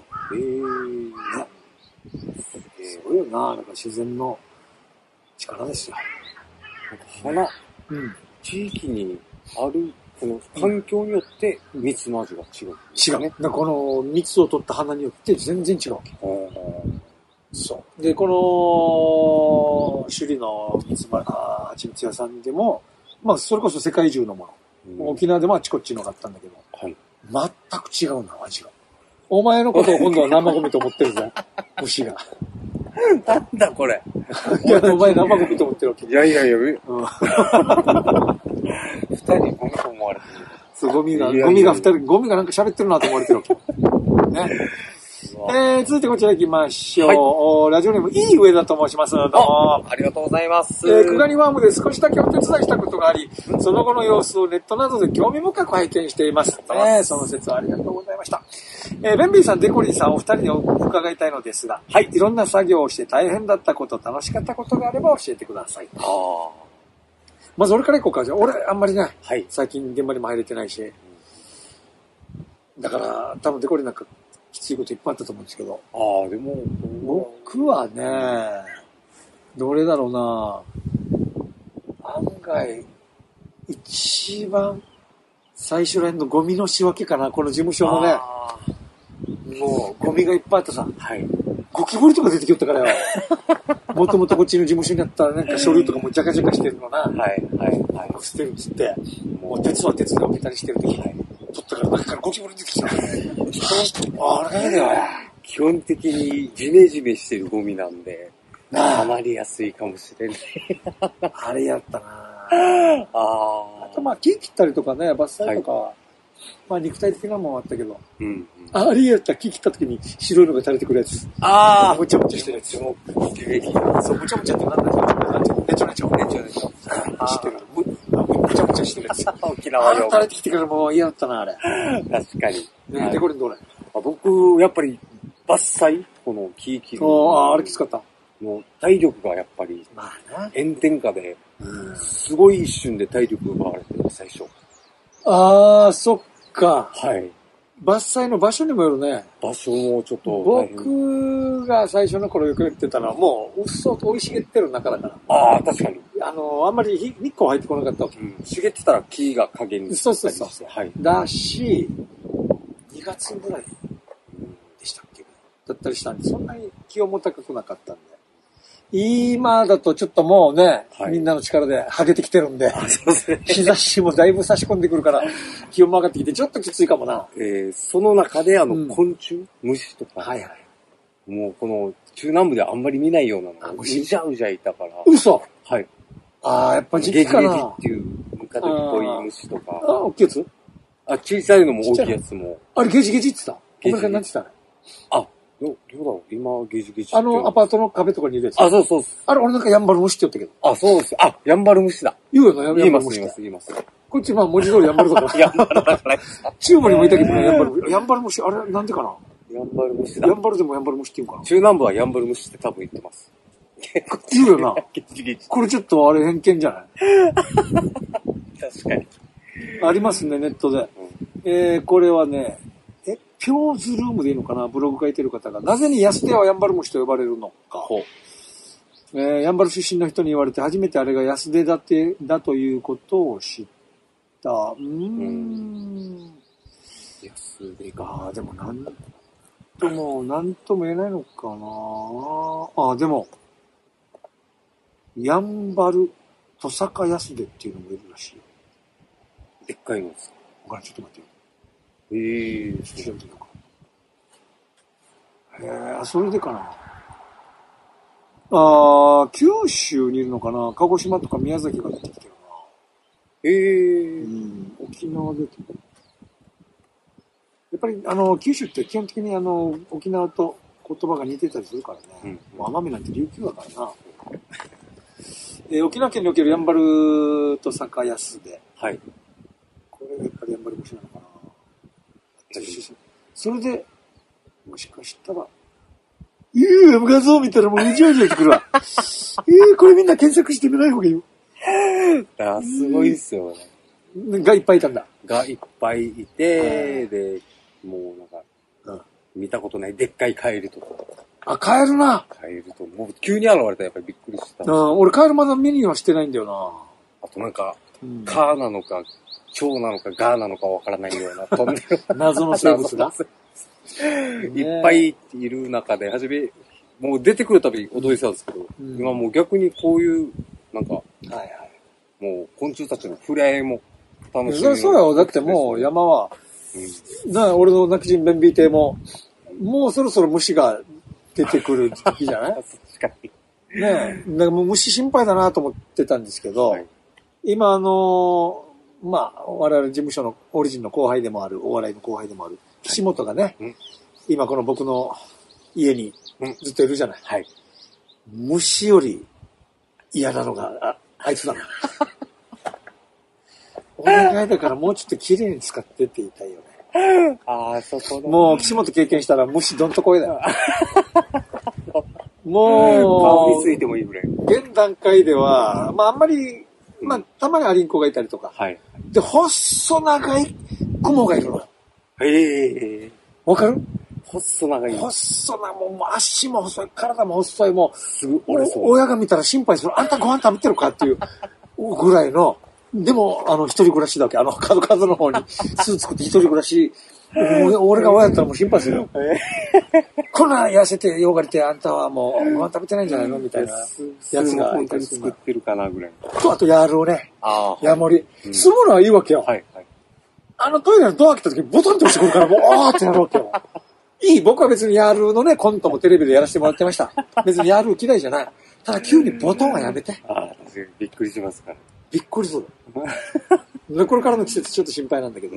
すごいよな、なんか自然の力ですよ。 花、地域にある、この環境によって蜜の味が違う。 違う。だこの蜜を取った花によって全然違うわけ。そう。で、この首里の蜂蜜屋さんでも、まあそれこそ世界中のもの。沖縄でもあちこちのがあったんだけど、全く違うな、味が。お前のことを今度は生ゴミと思ってるぞ、虫が。 なんだこれ。 いや、お前生ゴミと思ってるわけ。 いや。二人ゴミと思われてる。 そう、ゴミが二人、ゴミがなんか喋ってるなと思われてるわけ。ね。続いてこちら行きましょう。ラジオネーム、いい上だと申します。どうも。 ありがとうございます。 クガニファームで少しだけお手伝いしたことがあり、その後の様子をネットなどで興味深く拝見しています。その説はありがとうございました。ベンビーさん、デコリンさん、お二人に伺いたいのですが、いろんな作業をして大変だったこと、楽しかったことがあれば教えてください。まず俺から行こうか。じゃあ俺、あんまりね、最近現場にも入れてないし、だから、多分デコリンなんか、きついこといっぱいあったと思うんですけど。 でも、 僕はね、どれだろうな。案外、一番最初らへんのゴミの仕分けかな、この事務所のね。もう、ゴミがいっぱいあったさ。 ゴキブリとか出てきよったからよ。もともとこっちの事務所にあったなんか書類とかもジャカジャカしてるのな。捨てるっつって、もう鉄は鉄で置けたりしてる時に、取ったから中からゴキブリ出てきた。あれだよ。 基本的にジメジメしてるゴミなんで、溜まりやすいかもしれない。 あれやったなあとまあ木切ったりとかね、伐採とか、まあ肉体的なもんあったけど、あれやったら木切った時に白いのが垂れてくるやつ。もちゃもちゃしてるやつ。そう、もちゃもちゃってなんだろう。ねちょねちょ。してる。もちゃもちゃしてるやつ。 沖縄用。 垂れてきてからもう嫌だったな、あれ。 確かに。 で、これどれ？ 僕、やっぱり、伐採この木切る。 あれきつかった。 もう体力がやっぱり、炎天下で、すごい一瞬で体力奪われてる、最初。 そっか。 はい。 伐採の場所にもよるね。 場所もちょっと僕が最初の頃よく言ってたのは、もう、うっそうと生い茂ってる中だから。 確かに。 あんまり日光入ってこなかったわけ。 茂ってたら木が影に。 そう。はい。だし、2月ぐらいでしたっけだったりしたんで、そんなに気温も高くなかったんで。今だとちょっともうね、みんなの力で剥げてきてるんで、日差しもだいぶ差し込んでくるから、気温も上がってきてちょっときついかもな。 その中で昆虫、虫とか、もうこの中南部ではあんまり見ないようなのが、うじゃうじゃいたから。 嘘？ はい。 やっぱ時期かな。 ゲジゲジっていう、ムカデっぽい虫とか。 大きいやつ？ 小さいのも大きいやつも。 あれゲジゲジって言った？お前から何て言ったの？ どうだろう今、ゲジゲジ。 アパートの壁とかにいるやつ。 そう。 あれ、俺なんかヤンバル虫って言ったけど。 そうです。ヤンバル虫だ。 言うよな、ヤンバル虫。 言います。 こっち、まあ、文字通りヤンバルだから。 ヤンバルだから。 中部にもいたけどね、ヤンバル虫。あれ、なんでかな？ ヤンバル虫だ。 ヤンバルでもヤンバル虫って言うかな。 中南部はヤンバル虫って多分言ってます。 言うよな。これちょっとあれ偏見じゃない？ 確かに。 ありますね、ネットで。これはね、ピョーズルームでいいのかな、ブログ書いてる方が。なぜに安手はヤンバル虫と呼ばれるのか。ヤンバル出身の人に言われて初めてあれが安手だということを知った。安手か。でもなんとも言えないのかな。でも、ヤンバルトサカ安手っていうのもいるらしい。 でっかいのですか？ ちょっと待ってよ。 調べてみようか。それでかな。九州にいるのかな。鹿児島とか宮崎が出てきてるな。沖縄出てる。やっぱり九州って基本的に沖縄と言葉が似てたりするからね。奄美なんて琉球だからな。沖縄県におけるヤンバルトサカヤスで。これがやっぱりヤンバル虫なのかな。それで、もしかしたら、画像見たらもううじゃうじゃってくるわ。これみんな検索してみない方がいいよ。 すごいっすよね。がいっぱいいたんだ。 がいっぱいいて、で、もうなんか、見たことないでっかいカエルとか。 カエルな。 カエルと、もう急に現れたらやっぱりびっくりした。 俺カエルまだ目にはしてないんだよな。 あとなんか、カーなのか、蝶なのかガーなのかわからないような飛んでる謎の生物がいっぱいいる中で、もう出てくるたびに驚いてたんですけど、今もう逆にこういう、なんか、もう昆虫たちの触れ合いも楽しみ。 そうよ。だってもう山は、俺の泣き人弁美亭も、もうそろそろ虫が出てくる時期じゃない確かに。 だからもう虫心配だなと思ってたんですけど、今我々事務所のオリジンの後輩でもある、お笑いの後輩でもある、岸本がね、今この僕の家にずっといるじゃない。虫より嫌なのが、あいつだな。お願いだからもうちょっと綺麗に使ってって言いたいよね。 そこだ。 もう岸本経験したら虫どんとこいだよ。もう、 顔についてもいいぐらい。 現段階では、あんまり、たまにアリンコがいたりとか。で、細長い雲がいるの。わかる？ 細長い。 もう足も細い、体も細い、もう、親が見たら心配する。あんたご飯食べてるかっていうぐらいの、 でも、一人暮らしだけ、角数の方にスーツ作って一人暮らし、俺が親だったらもう心配するよ。こんな痩せて、よがれて、あんたはもう、ご飯食べてないんじゃないのみたいなやつが。 本当に作ってるかなぐらい。 あと、ヤールをね。ヤモリ。住むのはいいわけよ。 はい。 トイレのドア開けた時にボタンって押してくるから、もう、あーってなるわけよ。僕は別にヤールのね、コントもテレビでやらせてもらってました。別にヤール嫌いじゃない。ただ急にボタンはやめて。 確かにびっくりしますから。 びっくりする。これからの季節ちょっと心配なんだけど。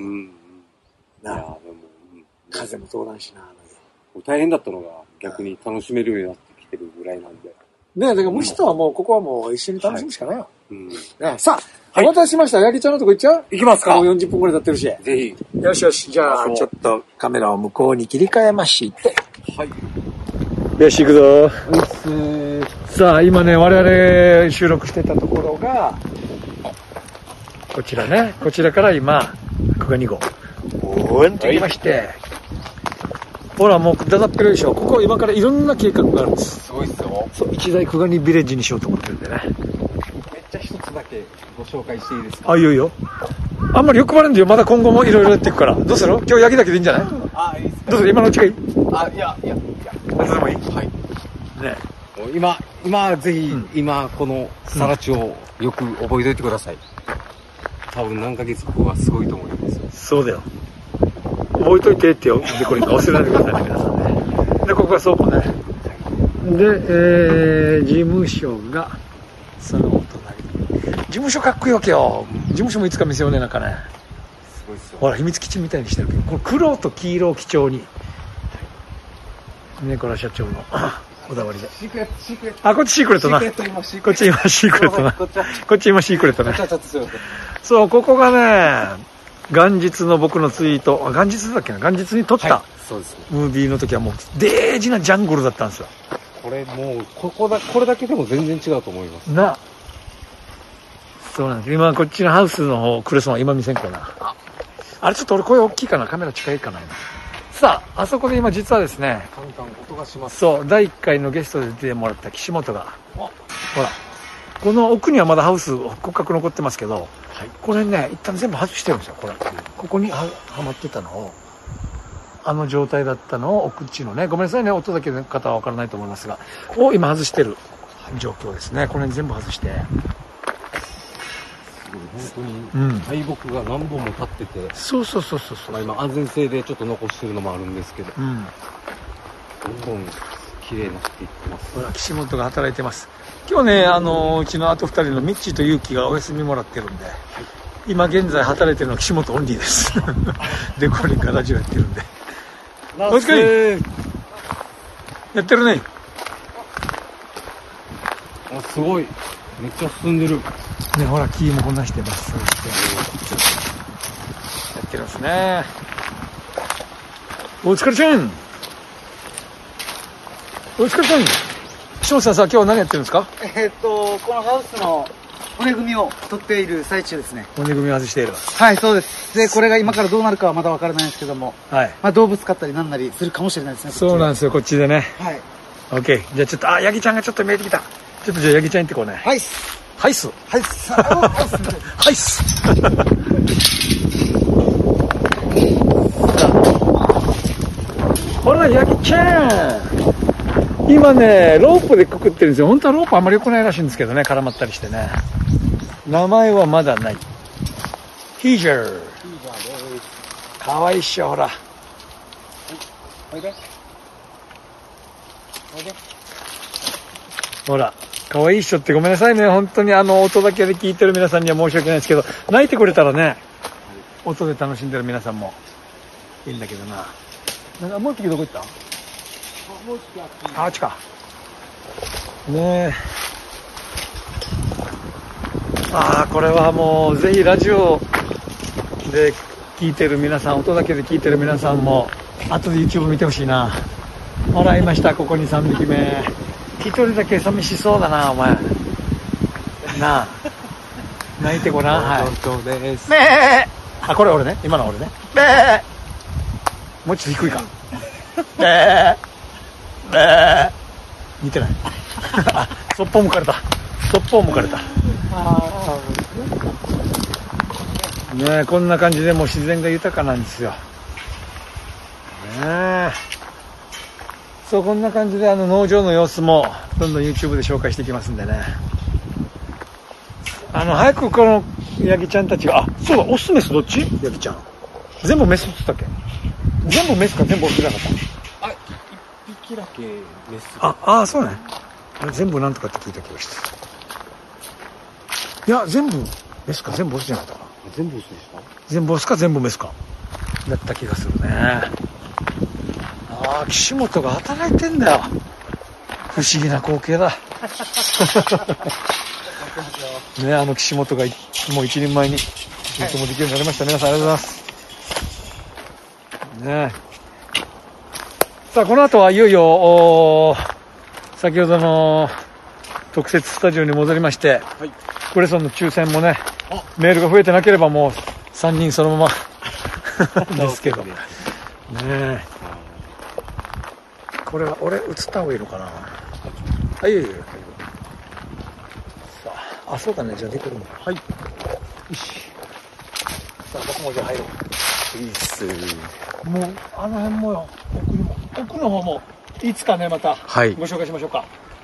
風も通らんしな。 大変だったのが逆に楽しめるようになってきてるぐらいなんで。 ねえ、だから虫とはもう、ここはもう一緒に楽しむしかないよ。さあ、お待たせしました。ヤギちゃんのとこ行っちゃう？ 行きますか。 もう40分くらい経ってるし。 ぜひ。 よしよし。じゃあ、ちょっとカメラを向こうに切り替えまして。 はい。 よし、行くぞ。さあ、今ね、我々収録してたところが、こちらね。こちらから今、久我2号。おーんと行きまして。ほら、もうだだっぺるでしょ。ここ今からいろんな計画があるんです。 すごいっすよ。 そう、一大久我2ビレッジにしようと思ってるんでね。 めっちゃ一つだけご紹介していいですか？ いいよ。あんまり欲張るんだよ。まだ今後もいろいろやっていくから。どうする？今日焼きだけでいいんじゃない？ いいっすか。 どうする？今のうちがいい？ いや。 何でもいい？ はい。 ね。 今、ぜひ、今、このさらちをよく覚えておいてください。多分何ヶ月後はすごいと思います。 そうだよ。覚えといてってよ。で、これ忘れないでくださいね、皆さんね。で、ここが倉庫ね。で、事務所が、そのお隣。事務所かっこいいわけよ。事務所もいつか見せようね、なんかね。 すごいっすよ。 ほら、秘密基地みたいにしてるけど、この黒と黄色を基調に。ね、これは社長のこだわりで。 シークレット。 こっちシークレットな。こっち今シークレットな。こっち今シークレットね。そう、ここがね、元日の僕のツイート、元日だっけな、元日に撮った、 そうですね。 ムービーの時はもう、デージなジャングルだったんですよ。 これもう、これだけでも全然違うと思います。 そうなんです。今、こっちのハウスの方、クレスマン今見せんかな。あれちょっと俺声大きいかな、カメラ近いかな、今。さあ、あそこで今実はですね、 カンカン音がします。 そう、第1回のゲストで出てもらった岸本が、ほら、この奥にはまだハウス骨格残ってますけど、これね、一旦全部外してるんですよ、これ。ここにはまってたのを、あの状態だったのを奥地のね、ごめんなさいね、音だけの方はわからないと思いますが、を今外してる状況ですね。これ全部外して。 本当に大木が何本も立ってて、 そう、 今安全性でちょっと残してるのもあるんですけど、どんどん綺麗になっていってます。 ほら、岸本が働いてます。今日ね、うちのあと2人のミッチーとユウキがお休みもらってるんで、今現在働いてるのは岸本オンリーです。デコーリングラジオやってるんで。お疲れ。やってるね。 すごい。めっちゃ進んでる。 ね、ほら、木もこんなしてます。やってるんですね。お疲れちゃん。お疲れちゃん。岸本さんさ、今日何やってるんですか？ このハウスの骨組みを取っている最中ですね。 骨組みを外している。 はい、そうです。で、これが今からどうなるかはまだわからないんですけども、はい。まあ、動物飼ったりなんなりするかもしれないですね。 そうなんですよ、こっちでね。 はい。 オッケー。じゃあちょっと、ヤギちゃんがちょっと見えてきた。ちょっとじゃあヤギちゃん行ってこうね。 はい。 はいっす。 はいっす。はいっす。 ほら、ヤギちゃん。今ね、ロープでくくってるんですよ。本当はロープあんまり良くないらしいんですけどね、絡まったりしてね。名前はまだない。ヒージャー。かわいいっしょ、ほら。 おいで。 ほら。かわいいっしょってごめんなさいね。本当に音だけで聞いてる皆さんには申し訳ないですけど、泣いてくれたらね、音で楽しんでる皆さんもいいんだけどな。なんかもう一匹どこ行った？あっちか。ねえ。これはもうぜひラジオで聞いてる皆さん、音だけで聞いてる皆さんも後で YouTube 見てほしいな。ほらいました、ここに3匹目。一人だけ寂しそうだな、お前。なあ。泣いてごらん。はい。 本当です。 これ俺ね。今の俺ね。もうちょっと低いか。似てない。そっぽ向かれた。 ねえ、こんな感じでもう自然が豊かなんですよ。ねえ。そう、こんな感じで農場の様子もどんどん YouTube で紹介していきますんでね。早くこのヤギちゃんたちが、そうだ、オスメスどっち？ヤギちゃん。全部メスって言ったっけ？全部メスか全部オスじゃなかった？ 一匹だけメス。 そうね。全部なんとかって聞いた気がして。いや、全部メスか全部オスじゃなかったかな。 全部オスでした？ 全部オスか全部メスか。だった気がするね。岸本が働いてんだよ。不思議な光景だ。ね、岸本がもう一人前に仕事もできるようになりました。皆さんありがとうございます。ね。さあ、この後はいよいよ、先ほどの特設スタジオに戻りまして、はい、クレソンの抽選もね、メールが増えてなければもう3人そのままですけど。ねえ。これは俺映った方がいいのかな。いいよ。さあ、そうだね。じゃあ出てるんだ。はい。よし。さあ、僕もじゃあ入ろう。いいっす。もうあの辺もよ。奥の方もいつかねまたご紹介しましょうか。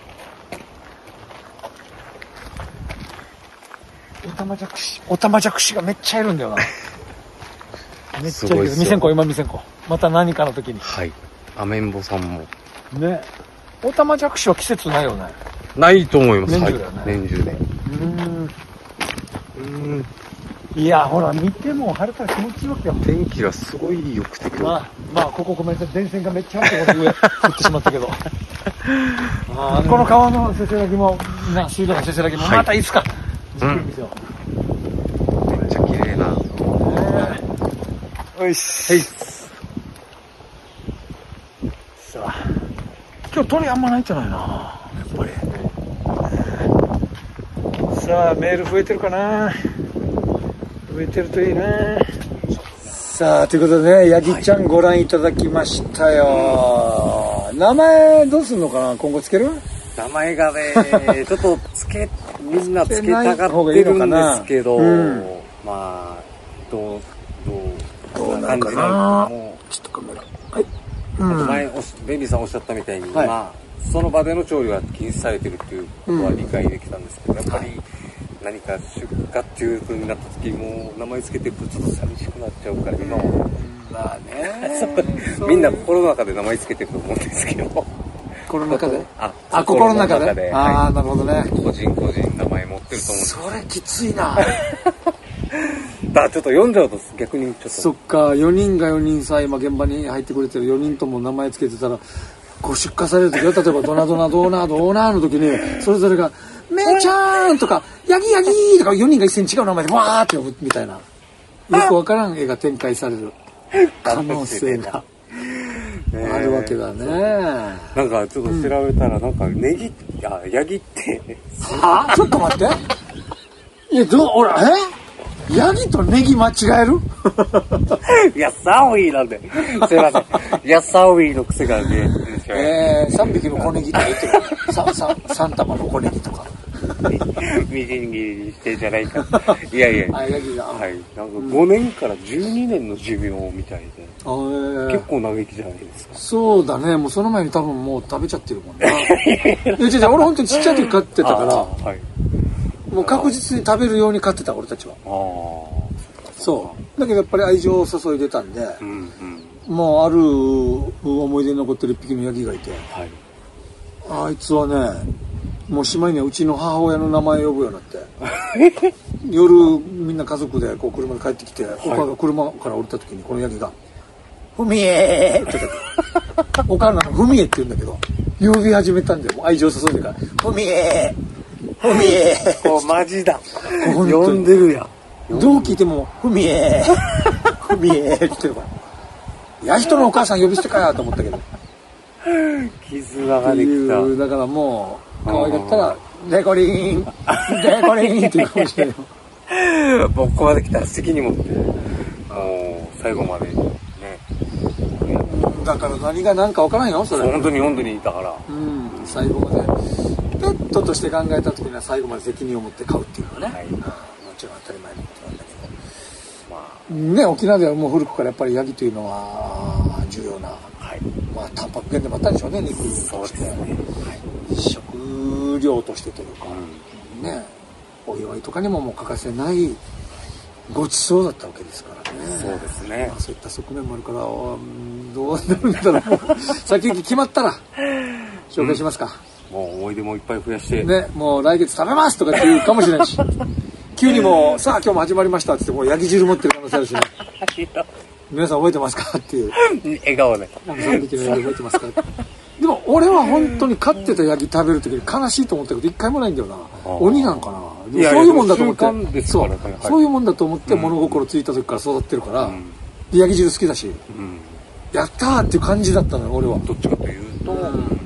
オタマジャクシがめっちゃいるんだよな。めっちゃいる。2000個今2000個。また何かの時に。 はい。アメンボさんも。 ね。オタマジャクシは季節ないよね。 ないと思います。 年中だよね。 年中で。 いや、ほら、見ても晴れたら気持ちいいわけよ。 天気がすごい良くて。 まあ、ここごめんなさい。電線がめっちゃあって上降ってしまったけど。この川のせせらぎも、水道のせせらぎも、またいつか。じっくり見せよう。 めっちゃ綺麗な。 おいし。さあ。今日鳥あんまないんじゃないな。やっぱり。さあ、メール増えてるかな。増えてるといいな。さあ、ということでね、ヤギちゃんご覧いただきましたよ。名前どうすんのかな、今後つける？ 名前がね、ちょっとみんなつけたがってるんですけど、まあ、どうな感じなのか。 ちょっとカメラ。はい。 前、ベビーさんおっしゃったみたいに、まあ、その場での調理は禁止されてるっていうことは理解できたんですけど、やっぱり何か出荷っていう風になった時も名前つけてるとちょっと寂しくなっちゃうから、今は。 まあね。 みんな心の中で名前つけてると思うんですけど。 心の中で？心の中で。なるほどね。 個人名前持ってると思うんです。 それきついな。 ちょっと読んじゃうと逆にちょっと。 そっか、4人が4人さ、今現場に入ってくれてる4人とも名前つけてたら、こう出荷される時は、例えばドナーの時に、それぞれが、めーちゃーんとか、ヤギーとか4人が一斉に違う名前でわーって呼ぶみたいな、よくわからん絵が展開される可能性があるわけだね。 なんかちょっと調べたら、なんかヤギって。 ちょっと待って。いや、ほら、ヤギとネギ間違える？ いや、サウィーなんで。すいません。いや、サウィーの癖がね。 3匹の小ネギとか言ってる。3玉の小ネギとか。 みじん切りにしてじゃないか。いや。 ヤギが。 はい。なんか5年から12年の寿命みたいで。結構長生きじゃないですか。 そうだね。もうその前に多分もう食べちゃってるもんね。俺本当にちっちゃい時飼ってたから。はい。もう確実に食べるように飼ってた俺たちは。そうだけどやっぱり愛情を注いでたんで、もうある思い出に残ってる一匹のヤギがいて、あいつはね、もうしまいにはうちの母親の名前を呼ぶようになって夜みんな家族でこう車で帰ってきて、お母が車から降りた時にこのヤギが「ふみえー」って言ってお母の名前ふみえって言うんだけど、呼び始めたんで、もう愛情を注いでから「ふみえーふみえー」 マジだ。呼んでるやん。どう聞いてもふみえーふみえーって言ってるから、ヤギとのお母さん呼び捨てかやと思ったけど、 絆ができた。 だからもう可愛かったらデコリンって言うかもしれないよ。 ここまで来たら責任持ってもう最後までね。 だから何が何か分からんよ、それ。 本当にだから。 最後までペットとして考えた時には最後まで責任を持って飼うっていうのはね、もちろん当たり前のことなんだけど、 ね、沖縄ではもう古くからやっぱりヤギというのは重要な、はい、まあタンパク源でもあったんでしょうね、肉として、ね、はい、食料としてというか、ね、お祝いとかにももう欠かせないごちそうだったわけですからね。 そうですね。 まあ、そういった側面もあるから、どうなるんだろう。先行き決まったら紹介しますか。 もう思い出もいっぱい増やしてね、もう来月食べますとかって言うかもしれないし、急にもうさあ今日も始まりましたって言ってもうヤギ汁持ってる可能性あるしね。皆さん覚えてますかっていう笑顔で 3匹のヤギ覚えてますかでも俺は本当に飼ってたヤギ食べる時に悲しいと思ったこと一回もないんだよな。鬼なんかな。そういうもんだと思って、そういうもんだと思って物心ついた時から育ってるから、ヤギ汁好きだし、やったーっていう感じだったのよ俺は。 どっちかというと、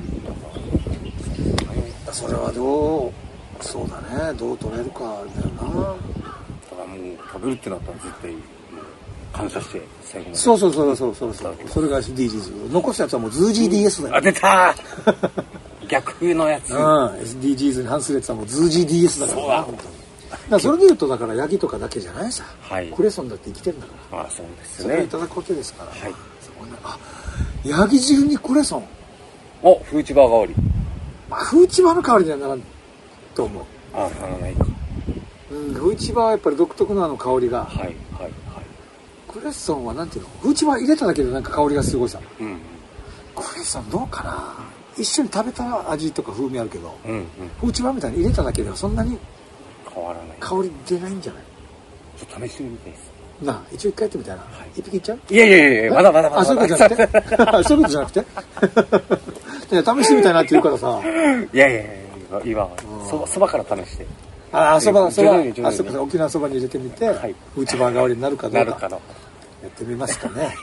それはそうだね、どう捉えるかだよな。だからもう食べるってなったら絶対感謝して最後まで。 そうそれが SDGs。残すやつはもうズージー DS だよ。 あ、出た逆のやつ。 SDGs に反するやつはもうズージー DS だからな。本当に。だからそれで言うとだからヤギとかだけじゃないさ。はい。クレソンだって生きてるんだから。 あ、そうですね。 それをいただくわけですから。はい。あ、ヤギ汁にクレソン。 お、フーチバー香り。 まあ、フーチバーの香りにはならんと思う。 あ、ならないか。 フーチバーはやっぱり独特の香りが。はい。クレソンはなんていうの？フーチバー入れただけでなんか香りがすごいさ。クレソンどうかな？一緒に食べたら味とか風味あるけど、フーチバーみたいに入れただけではそんなに変わらない。 香り出ないんじゃない？ ちょっと試してみたいです。 なあ、一応一回やってみたいな。一匹いっちゃう？ いや、まだ。 あ、そういうことじゃなくて？そういうことじゃなくて？いや、試してみたいなって言うからさ。 いや、今、そばから試して。 あ、そば、沖縄そばに入れてみて、フーチバー代わりになるかどうか。やってみますかね。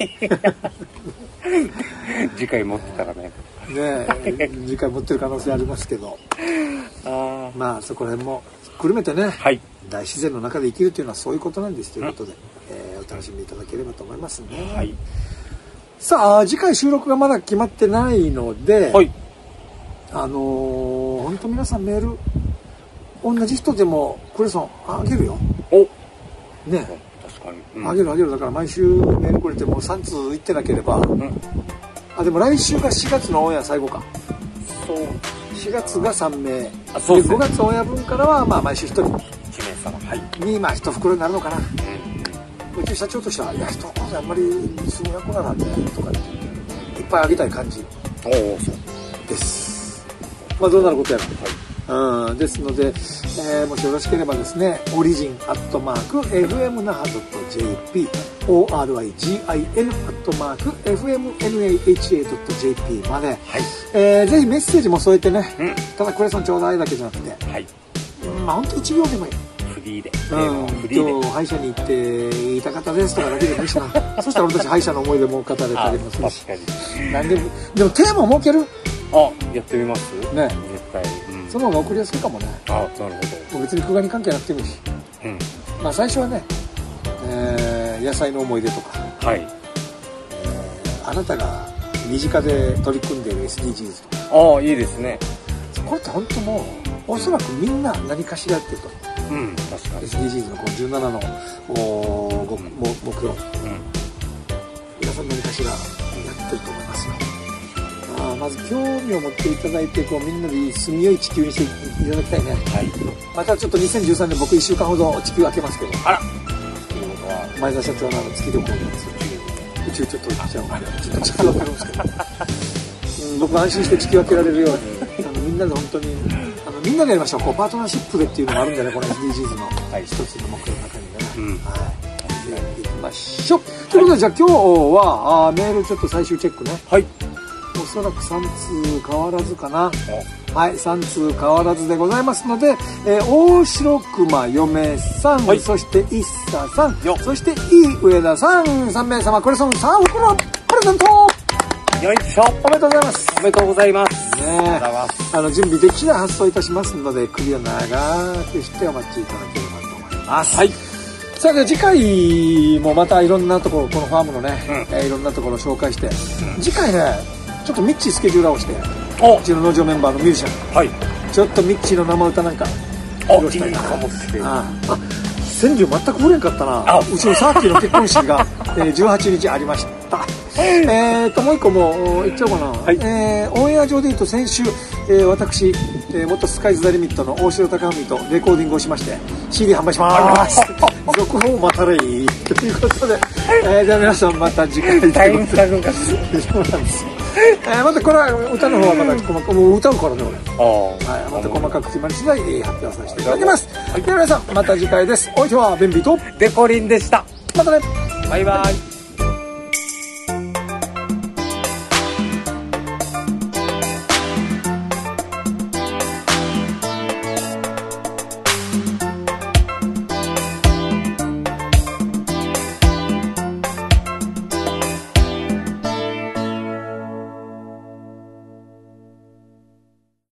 次回持ってたらね。 次回持ってる可能性ありますけど。まあそこら辺もくるめてね、大自然の中で生きるというのはそういうことなんですということで、お楽しみいただければと思いますね。さあ次回収録がまだ決まってないので、本当皆さんメール同じ人でもクレソンあげるよ。ね。あげるだから毎週メールくれても3通いってなければ、でも来週が4月のオンエア最後か。そう4月が3名で5月オンエア分からはまあ毎週1人1名様にまあ1袋になるのかな。うち社長としては「いや1袋あんまり数百個なんで」とかいっぱいあげたい感じです。まあどうなることやら。ですので、もしよろしければですね、origin@fmnaha.jp origin@fmnaha.jp まで、ぜひメッセージも添えてね、ただクレソンちょうだいだけじゃなくて、まあ本当1行でもいい。 フリーで。 今日歯医者に行って痛かったですとかだけでもいいしな。そしたら俺たち歯医者の思い出も語れたりもするし。何でも、でもテーマ設ける？ やってみますね。絶対。 その方が送りやすいかもね。 なるほど。 別にクガに関係なくてもいいし。まあ最初はね、野菜の思い出とか。あなたが身近で取り組んでいる SDGs とか。 いいですね。 これって本当もう、おそらくみんな何かしらやってると。 確かに。 SDGs のこの17の目標。皆さん何かしらやってると思いますよ。まず興味を持っていただいてみんなで住みよい地球にしていただきたいね。またちょっと2013年僕1週間ほど地球開けますけど。ということは前田社長の月旅行なんですよ。宇宙ちょっと行っちゃうからちょっと地球開けるんですけど、僕安心して地球開けられるようにみんなで本当にみんなでやりましょう。パートナーシップでっていうのがあるんでね、この SDGs の一つの目標の中にね。行きましょう。ということでじゃあ今日はメールちょっと最終チェックね。おそらく3通変わらずかな。3通変わらずでございますので、大城熊嫁さん、そして一茶さん、そして上田さん、3名様クレソン3袋プレゼント。 よいしょ。 おめでとうございます。 おめでとうございます。 準備でき次第発送いたしますので、首を長くしてお待ちいただければと思います。さあで次回もまたいろんなところ、このファームのね、いろんなところを紹介して、次回ね、ちょっとミッチースケジュール合わせて、うちの農場メンバーのミュージシャン、ちょっとミッチーの生歌なんか披露したいな。 いいかもしれない。 川柳全く触れんかったな。うちのサーキーの結婚式が18日ありました。もう一個も言っちゃおうかな。はい、オンエア上で言うと先週、私、元スカイズ・ザ・リミットの大城貴文とレコーディングをしまして CD 販売します。続報待たれいということで、じゃあ皆さんまた次回タイムタグがそうなんですよ。またこれは歌の方はまたもう歌うからね俺。はい、また細かく決まり次第発表させていただきます。では皆さんまた次回です。お相手はベンビーとデコリンでした。 またね。 バイバイ。